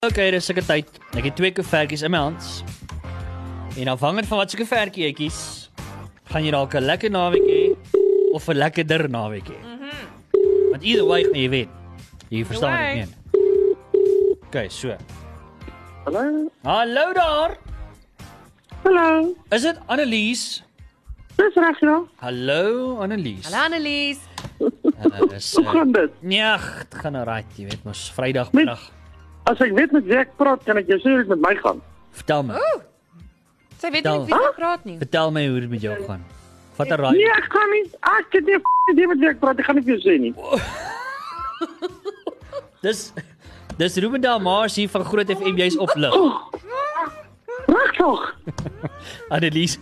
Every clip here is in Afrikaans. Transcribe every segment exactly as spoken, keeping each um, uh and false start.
Ok, dis sulke tyd. Ek het twee koevertjies in my hands. En afhangend van wat se koevertjie jy kies, gaan jy dalk 'n lekker naweek hê of 'n lekkerder naweek hê. Mhm. Want either way gaan jy weet. Jy verstaan wat ek meen. Ok, so. Hallo? Hallo daar. Hallo? Is dit Annelies? Dis reg, ja. Hallo Annelies. Hallo Annelies. Uh, is, Hoe gaan dit? Nee, dit gaan nou right, jy weet mos Vrydagmiddag. As ek weet met wie ek praat, kan ek jou sê hoe dit met my gaan. Vertel my. Ooh. Sy weet nie Vertel. met wie sy praat nie. Vertel my hoe dit met jou gaan. Vat 'n raai. Nee, ek kan nie. Ek het nie 'n f***ing idee met wie ek praat. Ek gaan nie vir jou sê nie. Dis dis Ruben Dalmars hier van Groot F M, jy's op lig. Reg tog. Annelies.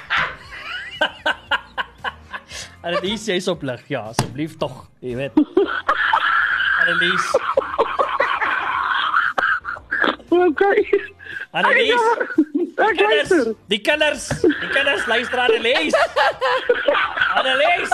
Annelies, jy's op lig. Ja, asseblief tog, jy weet. Annelies. Okay. Annelies. Ek Kinders, luister. die kinders, die kinders luister Annelies. Annelies.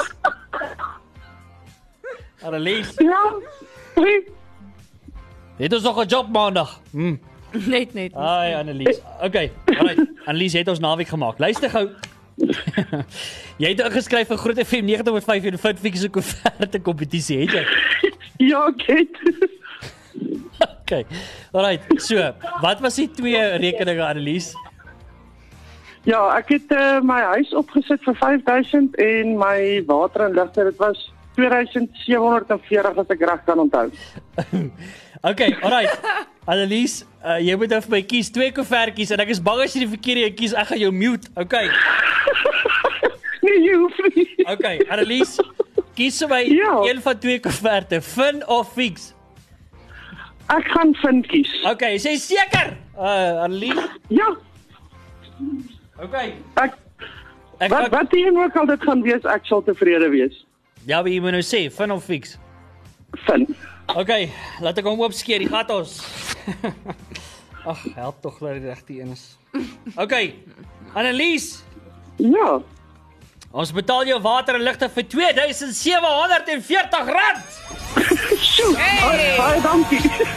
Annelies. Ja. Hey. Het ons nog 'n job maandag? Hm. Net net. Ai Annelies. Okay, alright. Annelies het ons naweek gemaak. Luister gou. Jy het ingeskryf vir Groot F M nege komma vyf en Fitfix se koeverte kompetisie, het jy? Ja, ek het. Okay. Alright. So, wat was die twee rekeninge Annelies? Ja, ek het uh, my huis opgesit vir vyf duisend en my water en ligte, dit was twee duisend sewe honderd en veertig as ek reg kan onthou. Okay, alright. Annelies, uh, jy moet nou vir my kies twee koevertjies en ek is bang as jy die verkeerde een kies, ek gaan jou mute. Okay. Nee, jy hoef nie. Okay, Annelies, kies vir my Ja. een van twee koeverte, Fin of Fix. Ek gaan vind kies. Okay, is jy seker? Uh, Annelies. Ja, Okay. ek Ek wat wat die een ook al dit gaan wees, ek sal tevrede wees. Ja, wie jy moet nou sê, Fin of Fix. Vind. Okay, laat ek hom opskeer, die gat ons. Ag, help tog dat dit reg die een is. Okay, Annelies, Ja. ons betaal jou water en ligte vir twee duisend sewe honderd en veertig rand. Sjoe. Hey. Baie dankie.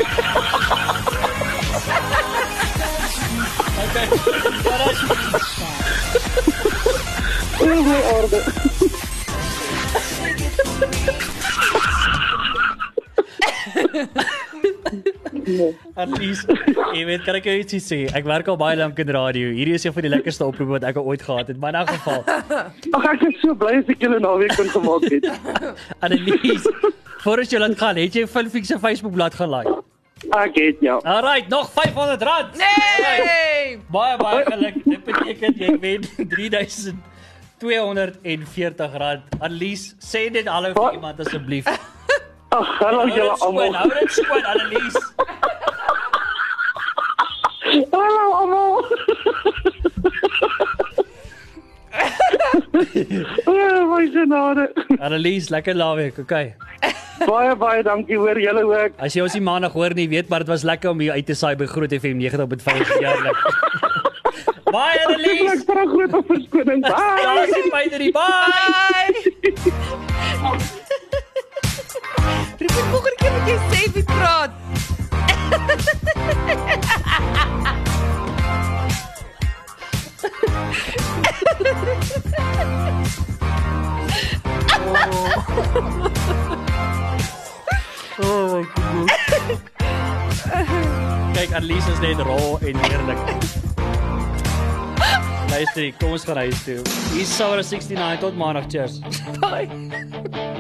Okay. Ja, dis In my orde. Annelies, jy weet, kan ek jou ietsie sê? Ek werk al baie lank in radio. Hierdie is een van die lekkerste oproepe wat ek al ooit gehad het, maar in elk geval. Ag, ek is so bly as ek julle naweek kon gemaak het. Annelies, voor as jy laat gaan, het jy Fitfix se Facebookblad gaan like? Ek het ja. Alright, nog vyf honderd rand. Nee! Baie baie geluk. Dit beteken jy wen drie duisend twee honderd en veertig rand. Annelies, sê net hallo vir iemand asseblief. Ag, hallo Hou julle dit skoon, almal. hou dit skoon, Annelies. Hallo almal. Oh, my genade. Annelies, lekker naweek, okay. Baie baie dankie hoor julle ook. As jy ons die maandag hoor nie, weet maar dit was lekker om hier uit te saai by Groot F M nege komma vyf jaarlik. Bye Annelies. Ek vra groot verskoning. Bye. Ja, sien my drie. Bye. Ruben, volgende keer moet jy sê wie praat. Oh my god. Kyk, Annelies is net raw en heerlik. Luister, kom ons gaan huis toe. Hier is Saura sixty-nine tot maandag, cheers. Bye.